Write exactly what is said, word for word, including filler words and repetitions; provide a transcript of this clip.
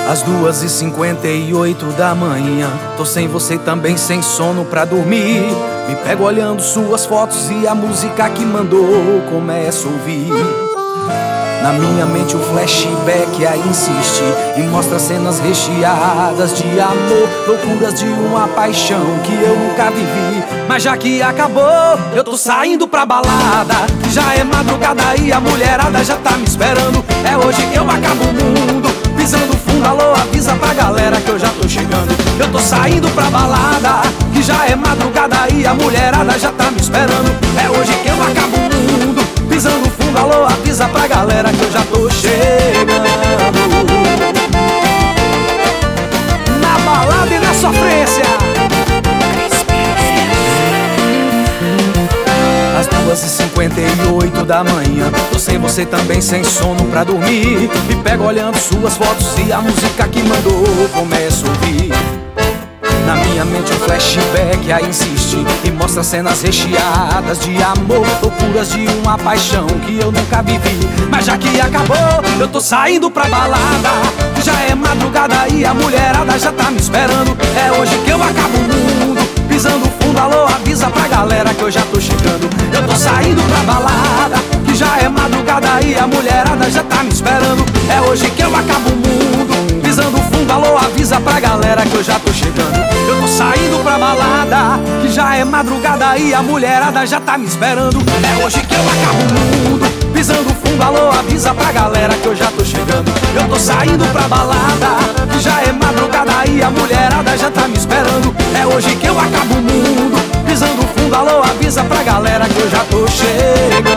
Às duas e cinquenta e oito da manhã, tô sem você também, sem sono pra dormir. Me pego olhando suas fotos e a música que mandou começa a ouvir. Na minha mente o flashback aí insiste e mostra cenas recheadas de amor, loucuras de uma paixão que eu nunca vivi. Mas já que acabou, eu tô saindo pra balada, que já é madrugada e a mulherada já tá me esperando. É hoje que eu acabo o mundo, pisando fundo, alô, avisa pra galera que eu já tô chegando. Eu tô saindo pra balada, que já é madrugada e a mulherada já tá me esperando. É hoje que eu acabo o mundo, pisando fundo, alô, avisa pra galera que eu já tô chegando. Na balada e na sofrência. Às duas e cinquenta e oito da manhã, tô sem você também, sem sono pra dormir. Me pego olhando suas fotos e a música que mandou começa a ouvir. Na minha mente um flashback aí insiste e mostra cenas recheadas de amor, loucuras de uma paixão que eu nunca vivi. Mas já que acabou, eu tô saindo pra balada, já é madrugada e a mulherada já tá me esperando. É hoje que eu acabo o mundo, pisando fundo, alô, avisa pra galera que eu já tô chegando. Eu tô saindo pra balada, que já é madrugada e a mulherada já tá me esperando. É hoje que eu acabo o mundo, pisando fundo, alô, avisa pra galera que eu já tô chegando. Eu tô saindo pra balada, que já é madrugada e a mulherada já tá me esperando. É hoje que eu acabo o mundo, pisando fundo, alô, avisa pra galera que eu já tô chegando. Eu tô saindo pra balada, que já é madrugada e a mulherada já tá me esperando. É hoje que eu acabo o mundo, pisando fundo, alô, avisa pra galera que eu já tô chegando.